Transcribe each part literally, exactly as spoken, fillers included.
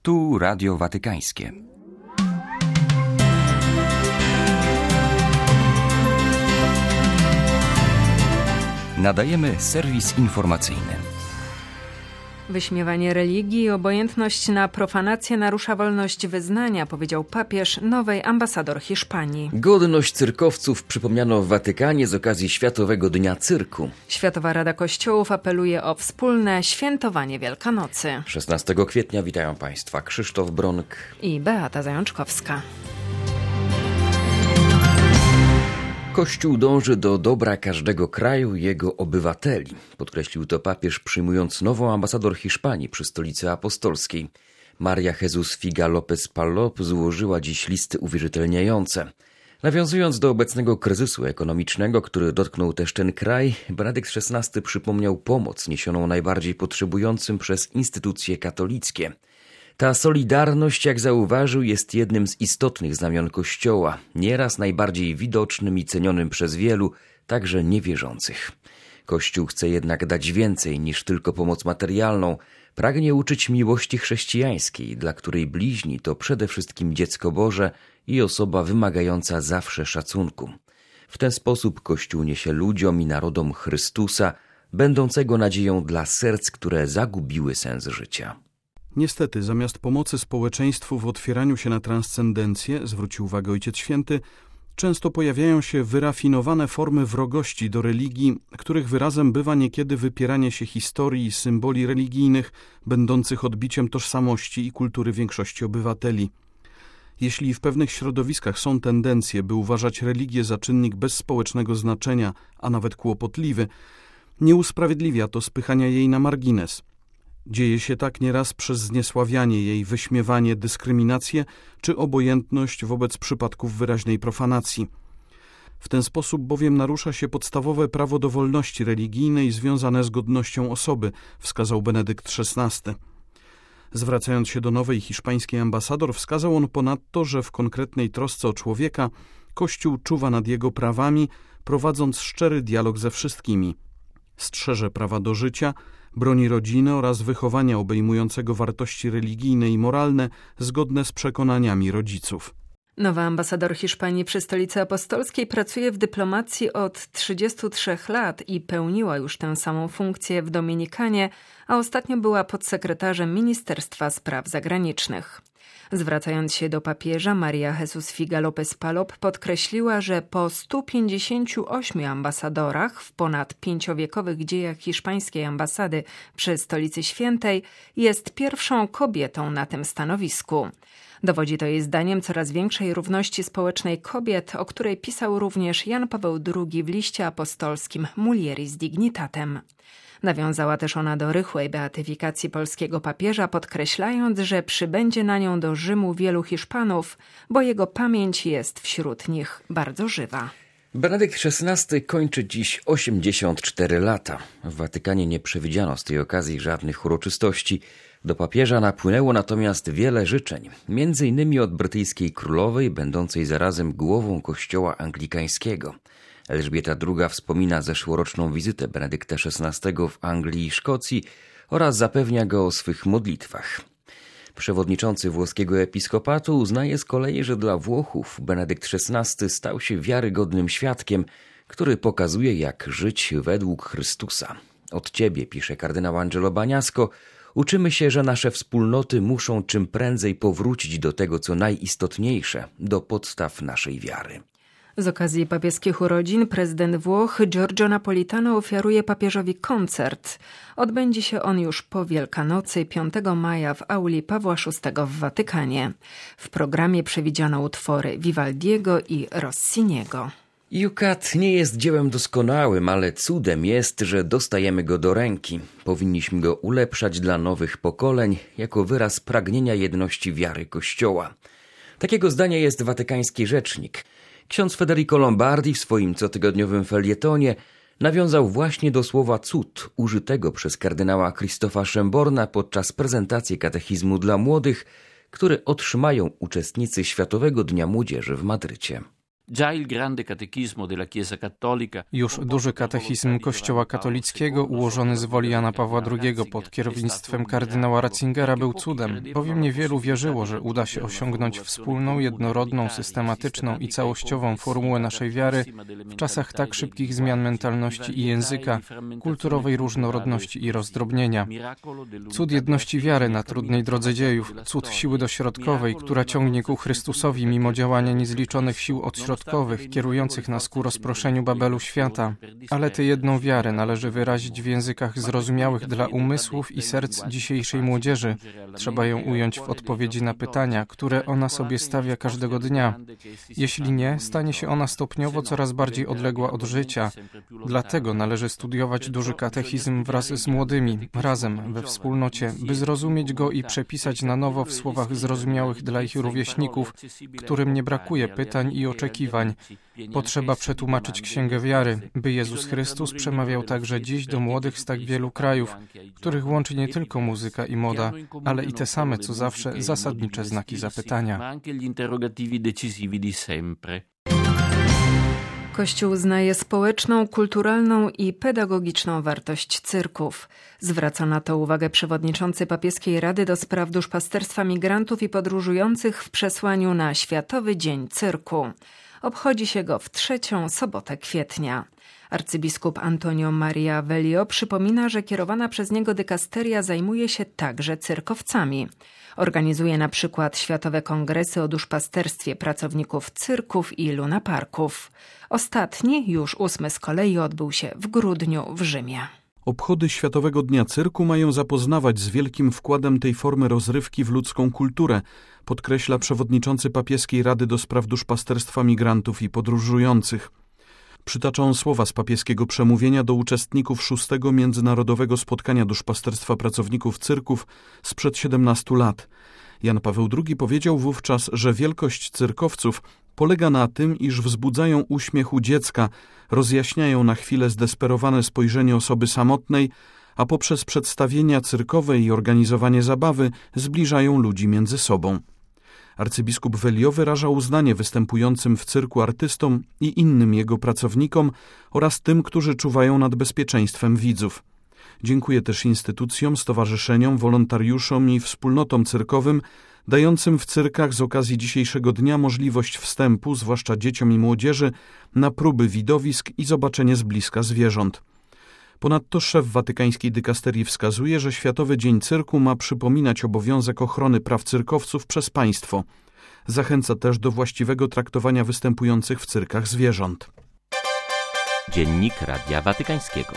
Tu Radio Watykańskie. Nadajemy serwis informacyjny. Wyśmiewanie religii i obojętność na profanację narusza wolność wyznania, powiedział papież nowej ambasador Hiszpanii. Godność cyrkowców przypomniano w Watykanie z okazji Światowego Dnia Cyrku. Światowa Rada Kościołów apeluje o wspólne świętowanie Wielkanocy. szesnastego kwietnia witają Państwa Krzysztof Bronk i Beata Zajączkowska. Kościół dąży do dobra każdego kraju i jego obywateli. Podkreślił to papież, przyjmując nową ambasador Hiszpanii przy Stolicy Apostolskiej. Maria Jesus Figa López Palop złożyła dziś listy uwierzytelniające. Nawiązując do obecnego kryzysu ekonomicznego, który dotknął też ten kraj, Benedykt szesnasty przypomniał pomoc niesioną najbardziej potrzebującym przez instytucje katolickie. Ta solidarność, jak zauważył, jest jednym z istotnych znamion Kościoła, nieraz najbardziej widocznym i cenionym przez wielu, także niewierzących. Kościół chce jednak dać więcej niż tylko pomoc materialną. Pragnie uczyć miłości chrześcijańskiej, dla której bliźni to przede wszystkim dziecko Boże i osoba wymagająca zawsze szacunku. W ten sposób Kościół niesie ludziom i narodom Chrystusa, będącego nadzieją dla serc, które zagubiły sens życia. Niestety, zamiast pomocy społeczeństwu w otwieraniu się na transcendencję, zwrócił uwagę Ojciec Święty, często pojawiają się wyrafinowane formy wrogości do religii, których wyrazem bywa niekiedy wypieranie się historii i symboli religijnych, będących odbiciem tożsamości i kultury większości obywateli. Jeśli w pewnych środowiskach są tendencje, by uważać religię za czynnik bez społecznego znaczenia, a nawet kłopotliwy, nie usprawiedliwia to spychania jej na margines. Dzieje się tak nieraz przez zniesławianie jej, wyśmiewanie, dyskryminację czy obojętność wobec przypadków wyraźnej profanacji. W ten sposób bowiem narusza się podstawowe prawo do wolności religijnej związane z godnością osoby, wskazał Benedykt szesnasty. Zwracając się do nowej hiszpańskiej ambasador, wskazał on ponadto, że w konkretnej trosce o człowieka Kościół czuwa nad jego prawami, prowadząc szczery dialog ze wszystkimi. Strzeże prawa do życia, broni rodziny oraz wychowania obejmującego wartości religijne i moralne zgodne z przekonaniami rodziców. Nowa ambasador Hiszpanii przy Stolicy Apostolskiej pracuje w dyplomacji od trzydziestu trzech lat i pełniła już tę samą funkcję w Dominikanie, a ostatnio była podsekretarzem Ministerstwa Spraw Zagranicznych. Zwracając się do papieża, Maria Jesus Figa López Palop podkreśliła, że po stu pięćdziesięciu ośmiu ambasadorach w ponad pięciowiekowych dziejach hiszpańskiej ambasady przy Stolicy Świętej jest pierwszą kobietą na tym stanowisku. Dowodzi to jej zdaniem coraz większej równości społecznej kobiet, o której pisał również Jan Paweł drugi w liście apostolskim Mulieris Dignitatem. Nawiązała też ona do rychłej beatyfikacji polskiego papieża, podkreślając, że przybędzie na nią do Rzymu wielu Hiszpanów, bo jego pamięć jest wśród nich bardzo żywa. Benedykt szesnasty kończy dziś osiemdziesiąt cztery lata. W Watykanie nie przewidziano z tej okazji żadnych uroczystości. Do papieża napłynęło natomiast wiele życzeń, między innymi od brytyjskiej królowej, będącej zarazem głową kościoła anglikańskiego. Elżbieta druga wspomina zeszłoroczną wizytę Benedykta szesnastego w Anglii i Szkocji oraz zapewnia go o swych modlitwach. Przewodniczący włoskiego episkopatu uznaje z kolei, że dla Włochów Benedykt szesnasty stał się wiarygodnym świadkiem, który pokazuje, jak żyć według Chrystusa. Od ciebie, pisze kardynał Angelo Bagnasco, uczymy się, że nasze wspólnoty muszą czym prędzej powrócić do tego, co najistotniejsze, do podstaw naszej wiary. Z okazji papieskich urodzin prezydent Włoch Giorgio Napolitano ofiaruje papieżowi koncert. Odbędzie się on już po Wielkanocy piątego maja w auli Pawła szóstego w Watykanie. W programie przewidziano utwory Vivaldiego i Rossiniego. Jukat nie jest dziełem doskonałym, ale cudem jest, że dostajemy go do ręki. Powinniśmy go ulepszać dla nowych pokoleń jako wyraz pragnienia jedności wiary Kościoła. Takiego zdania jest watykański rzecznik. Ksiądz Federico Lombardi w swoim cotygodniowym felietonie nawiązał właśnie do słowa cud użytego przez kardynała Krzysztofa Szymborna podczas prezentacji katechizmu dla młodych, który otrzymają uczestnicy Światowego Dnia Młodzieży w Madrycie. Już duży katechizm Kościoła katolickiego ułożony z woli Jana Pawła drugiego pod kierownictwem kardynała Ratzingera był cudem, bowiem niewielu wierzyło, że uda się osiągnąć wspólną, jednorodną, systematyczną i całościową formułę naszej wiary w czasach tak szybkich zmian mentalności i języka, kulturowej różnorodności i rozdrobnienia. Cud jedności wiary na trudnej drodze dziejów, cud siły dośrodkowej, która ciągnie ku Chrystusowi mimo działania niezliczonych sił odśrodkowych, kierujących nas ku rozproszeniu Babelu świata. Ale tę jedną wiarę należy wyrazić w językach zrozumiałych dla umysłów i serc dzisiejszej młodzieży. Trzeba ją ująć w odpowiedzi na pytania, które ona sobie stawia każdego dnia. Jeśli nie, stanie się ona stopniowo coraz bardziej odległa od życia. Dlatego należy studiować duży katechizm wraz z młodymi, razem, we wspólnocie, by zrozumieć go i przepisać na nowo w słowach zrozumiałych dla ich rówieśników, którym nie brakuje pytań i oczekiwań. Potrzeba przetłumaczyć Księgę Wiary, by Jezus Chrystus przemawiał także dziś do młodych z tak wielu krajów, których łączy nie tylko muzyka i moda, ale i te same, co zawsze, zasadnicze znaki zapytania. Kościół uznaje społeczną, kulturalną i pedagogiczną wartość cyrków. Zwraca na to uwagę przewodniczący Papieskiej Rady do Spraw Duszpasterstwa Migrantów i Podróżujących w przesłaniu na Światowy Dzień Cyrku. Obchodzi się go w trzecią sobotę kwietnia. Arcybiskup Antonio Maria Velio przypomina, że kierowana przez niego dykasteria zajmuje się także cyrkowcami. Organizuje na przykład światowe kongresy o duszpasterstwie pracowników cyrków i lunaparków. Ostatni, już ósmy z kolei, odbył się w grudniu w Rzymie. Obchody Światowego Dnia Cyrku mają zapoznawać z wielkim wkładem tej formy rozrywki w ludzką kulturę, podkreśla przewodniczący Papieskiej Rady do Spraw Duszpasterstwa Migrantów i Podróżujących. Przytaczą słowa z papieskiego przemówienia do uczestników szóstego Międzynarodowego Spotkania Duszpasterstwa Pracowników Cyrków sprzed siedemnastu lat. Jan Paweł drugi powiedział wówczas, że wielkość cyrkowców polega na tym, iż wzbudzają uśmiech u dziecka, rozjaśniają na chwilę zdesperowane spojrzenie osoby samotnej, a poprzez przedstawienia cyrkowe i organizowanie zabawy zbliżają ludzi między sobą. Arcybiskup Velio wyraża uznanie występującym w cyrku artystom i innym jego pracownikom oraz tym, którzy czuwają nad bezpieczeństwem widzów. Dziękuję też instytucjom, stowarzyszeniom, wolontariuszom i wspólnotom cyrkowym, dającym w cyrkach z okazji dzisiejszego dnia możliwość wstępu, zwłaszcza dzieciom i młodzieży, na próby widowisk i zobaczenie z bliska zwierząt. Ponadto szef watykańskiej dykasterii wskazuje, że Światowy Dzień Cyrku ma przypominać obowiązek ochrony praw cyrkowców przez państwo. Zachęca też do właściwego traktowania występujących w cyrkach zwierząt. Dziennik Radia Watykańskiego.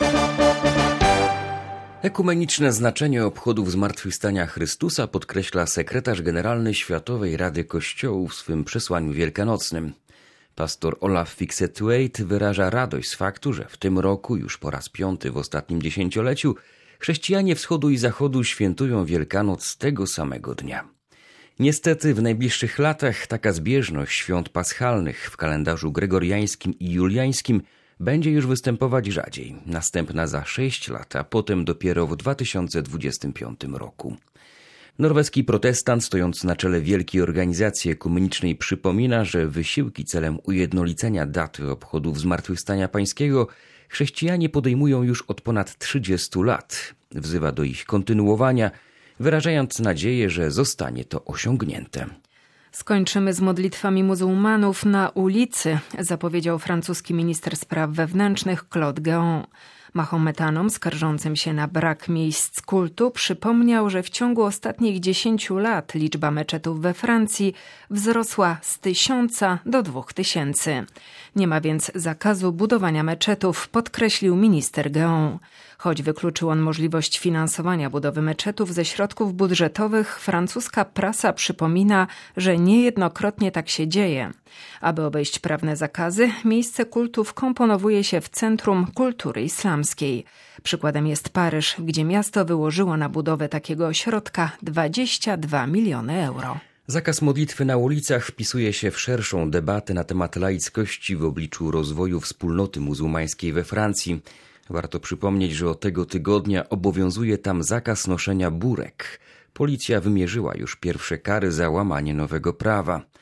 Ekumeniczne znaczenie obchodów Zmartwychwstania Chrystusa podkreśla sekretarz generalny Światowej Rady Kościołów w swym przesłaniu wielkanocnym. Pastor Olaf Fikset-Waite wyraża radość z faktu, że w tym roku, już po raz piąty w ostatnim dziesięcioleciu, chrześcijanie wschodu i zachodu świętują Wielkanoc tego samego dnia. Niestety w najbliższych latach taka zbieżność świąt paschalnych w kalendarzu gregoriańskim i juliańskim będzie już występować rzadziej, następna za sześć lat, a potem dopiero w dwa tysiące dwudziestym piątym roku. Norweski protestant stojący na czele wielkiej organizacji ekumenicznej przypomina, że wysiłki celem ujednolicenia daty obchodów Zmartwychwstania Pańskiego chrześcijanie podejmują już od ponad trzydziestu lat. Wzywa do ich kontynuowania, wyrażając nadzieję, że zostanie to osiągnięte. Skończymy z modlitwami muzułmanów na ulicy, zapowiedział francuski minister spraw wewnętrznych Claude Guéant. Mahometanom skarżącym się na brak miejsc kultu przypomniał, że w ciągu ostatnich dziesięciu lat liczba meczetów we Francji wzrosła z tysiąca do dwóch tysięcy. Nie ma więc zakazu budowania meczetów, podkreślił minister Guéant. Choć wykluczył on możliwość finansowania budowy meczetów ze środków budżetowych, francuska prasa przypomina, że niejednokrotnie tak się dzieje. Aby obejść prawne zakazy, miejsce kultu wkomponowuje się w centrum kultury islamskiej. Przykładem jest Paryż, gdzie miasto wyłożyło na budowę takiego ośrodka dwadzieścia dwa miliony euro. Zakaz modlitwy na ulicach wpisuje się w szerszą debatę na temat laickości w obliczu rozwoju wspólnoty muzułmańskiej we Francji. Warto przypomnieć, że od tego tygodnia obowiązuje tam zakaz noszenia burek. Policja wymierzyła już pierwsze kary za łamanie nowego prawa.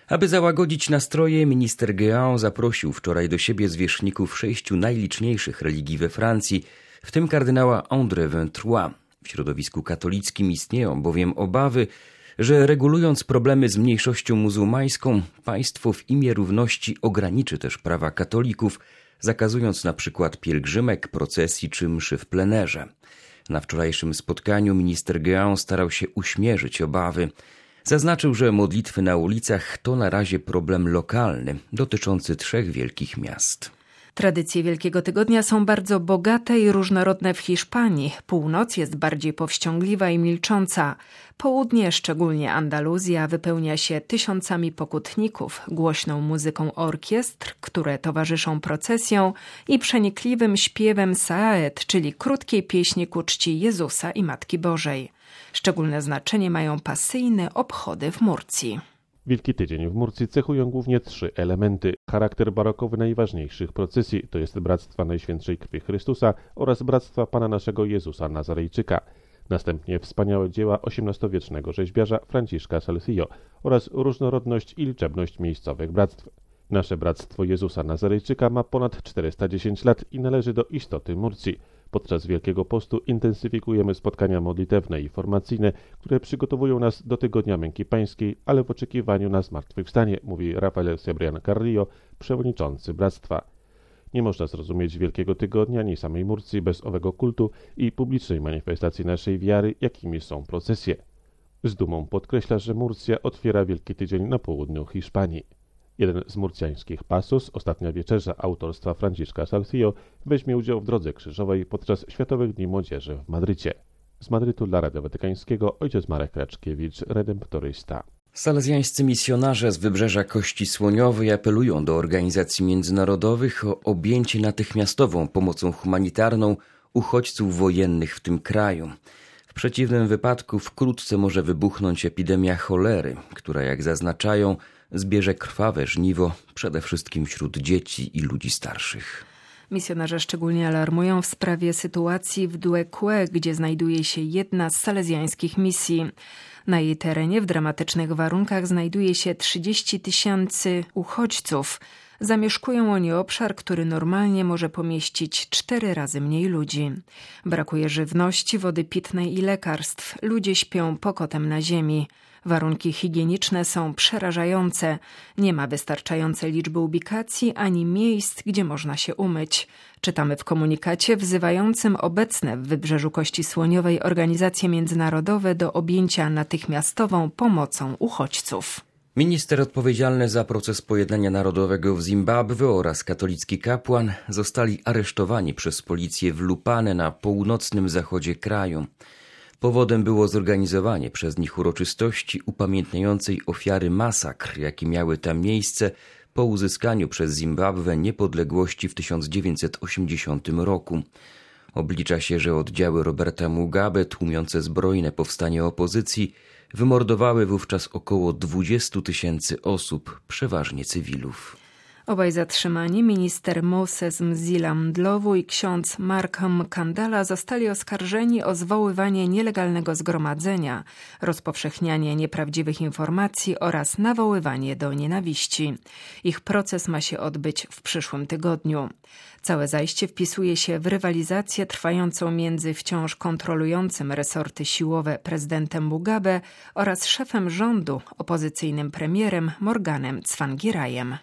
Aby załagodzić nastroje, minister Guéant zaprosił wczoraj do siebie zwierzchników sześciu najliczniejszych religii we Francji, w tym kardynała André Vingt-Trois. W środowisku katolickim istnieją bowiem obawy, że regulując problemy z mniejszością muzułmańską, państwo w imię równości ograniczy też prawa katolików, zakazując na przykład pielgrzymek, procesji czy mszy w plenerze. Na wczorajszym spotkaniu minister Guéant starał się uśmierzyć obawy. Zaznaczył, że modlitwy na ulicach to na razie problem lokalny, dotyczący trzech wielkich miast. Tradycje Wielkiego Tygodnia są bardzo bogate i różnorodne w Hiszpanii. Północ jest bardziej powściągliwa i milcząca. Południe, szczególnie Andaluzja, wypełnia się tysiącami pokutników, głośną muzyką orkiestr, które towarzyszą procesjom, i przenikliwym śpiewem saet, czyli krótkiej pieśni ku czci Jezusa i Matki Bożej. Szczególne znaczenie mają pasyjne obchody w Murcji. Wielki Tydzień w Murcji cechują głównie trzy elementy. Charakter barokowy najważniejszych procesji, to jest Bractwa Najświętszej Krwi Chrystusa oraz Bractwa Pana naszego Jezusa Nazarejczyka. Następnie wspaniałe dzieła osiemnastowiecznego rzeźbiarza Franciszka Salcillo oraz różnorodność i liczebność miejscowych bractw. Nasze Bractwo Jezusa Nazarejczyka ma ponad czterysta dziesięć lat i należy do istoty Murcji. Podczas Wielkiego Postu intensyfikujemy spotkania modlitewne i formacyjne, które przygotowują nas do Tygodnia Męki Pańskiej, ale w oczekiwaniu na zmartwychwstanie, mówi Rafael Cebrián Carrillo, przewodniczący Bractwa. Nie można zrozumieć Wielkiego Tygodnia ani samej Murcji bez owego kultu i publicznej manifestacji naszej wiary, jakimi są procesje. Z dumą podkreśla, że Murcja otwiera Wielki Tydzień na południu Hiszpanii. Jeden z murcjańskich pasos, Ostatnia Wieczerza autorstwa Franciszka Salcillo, weźmie udział w Drodze Krzyżowej podczas Światowych Dni Młodzieży w Madrycie. Z Madrytu dla Radia Watykańskiego ojciec Marek Raczkiewicz, redemptorysta. Salezjańscy misjonarze z wybrzeża Kości Słoniowej apelują do organizacji międzynarodowych o objęcie natychmiastową pomocą humanitarną uchodźców wojennych w tym kraju. W przeciwnym wypadku wkrótce może wybuchnąć epidemia cholery, która, jak zaznaczają, zbierze krwawe żniwo przede wszystkim wśród dzieci i ludzi starszych. Misjonarze szczególnie alarmują w sprawie sytuacji w Duékoué, gdzie znajduje się jedna z salezjańskich misji. Na jej terenie w dramatycznych warunkach znajduje się trzydzieści tysięcy uchodźców. Zamieszkują oni obszar, który normalnie może pomieścić cztery razy mniej ludzi. Brakuje żywności, wody pitnej i lekarstw. Ludzie śpią pokotem na ziemi. Warunki higieniczne są przerażające. Nie ma wystarczającej liczby ubikacji ani miejsc, gdzie można się umyć. Czytamy w komunikacie wzywającym obecne w Wybrzeżu Kości Słoniowej organizacje międzynarodowe do objęcia natychmiastową pomocą uchodźców. Minister odpowiedzialny za proces pojednania narodowego w Zimbabwe oraz katolicki kapłan zostali aresztowani przez policję w Lupane na północnym zachodzie kraju. Powodem było zorganizowanie przez nich uroczystości upamiętniającej ofiary masakr, jakie miały tam miejsce po uzyskaniu przez Zimbabwe niepodległości w tysiąc dziewięćset osiemdziesiątym roku. Oblicza się, że oddziały Roberta Mugabe, tłumiące zbrojne powstanie opozycji, wymordowały wówczas około dwudziestu tysięcy osób, przeważnie cywilów. Obaj zatrzymani, minister Moses Mzila Ndlovu i ksiądz Markham Kandala, zostali oskarżeni o zwoływanie nielegalnego zgromadzenia, rozpowszechnianie nieprawdziwych informacji oraz nawoływanie do nienawiści. Ich proces ma się odbyć w przyszłym tygodniu. Całe zajście wpisuje się w rywalizację trwającą między wciąż kontrolującym resorty siłowe prezydentem Mugabe oraz szefem rządu, opozycyjnym premierem Morganem Tsvangirajem.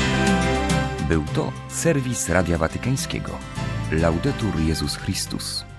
Był to serwis Radia Watykańskiego. Laudetur Jezus Chrystus.